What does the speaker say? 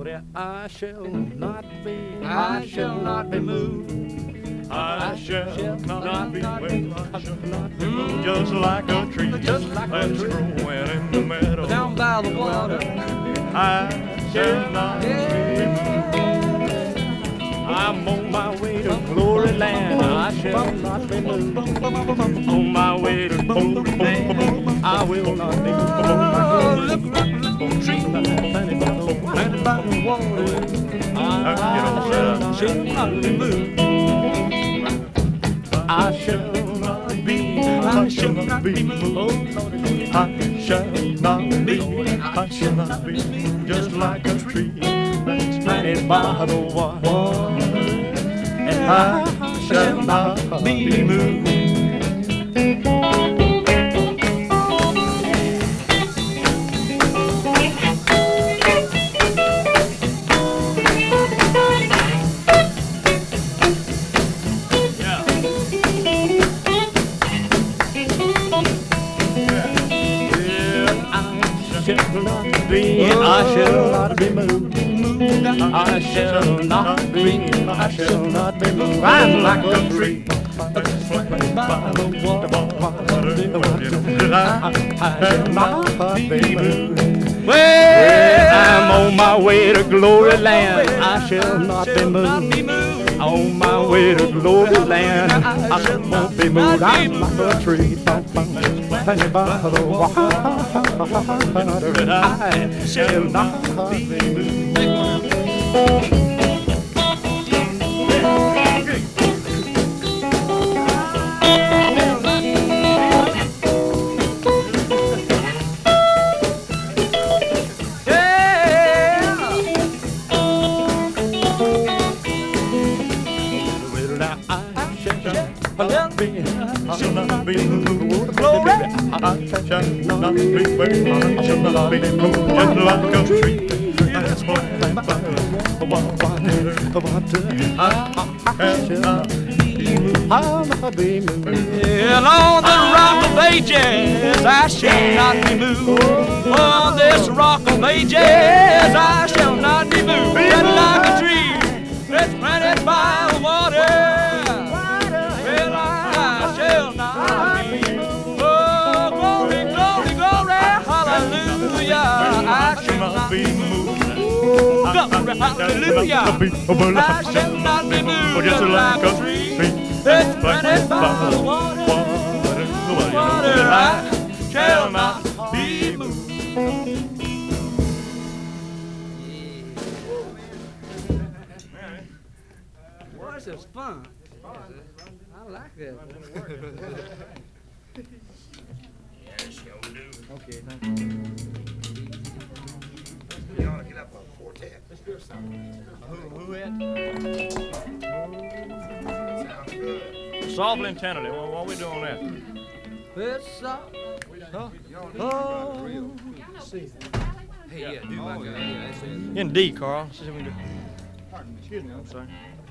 Lordy, I shall not be moved. I shall not be moved. Just like a tree that's growing in the meadow. Down by the water. I shall not be moved. I'm on my way to glory land. I shall not be moved. On my way to glory land. I will not be moved. Planted by the water. I shall not be moved. I shall not be moved. I shall not be moved. I shall not be moved. Just like a tree that's planted by the water. And I shall not be moved. I shall not be moved. I shall not be moved. I'm like a tree that's planted by the water. I shall not be moved. Well, I'm on my way to glory land. I shall not be moved. On my way to glory land. I shall not be moved. I'm like a tree planted by the water. I shall not be moved. I shall not be moved. Glory. I shall not be moved. I shall not be moved. Just like a tree that's planted by the water. I shall not be moved. I'll not be moved. Well, on the rock of ages, I shall not be moved. On this rock of ages, I shall not be moved. Just like a tree that's planted by the water. I shall not be moved. Hallelujah. I shall not be moved. Just like a tree that's planted by the water. I shall not be moved. Boy, this is fun. I like that. Okay, thank you. You ought to get up on a quartet. Let's do something. Who it? Sounds good. Softly and tenderly. What are we doing there? It's soft. Huh? Oh. Hey, yeah, do my guy. Yeah, that's it. In D, Carl. See what we can do. Excuse me, I'm sorry.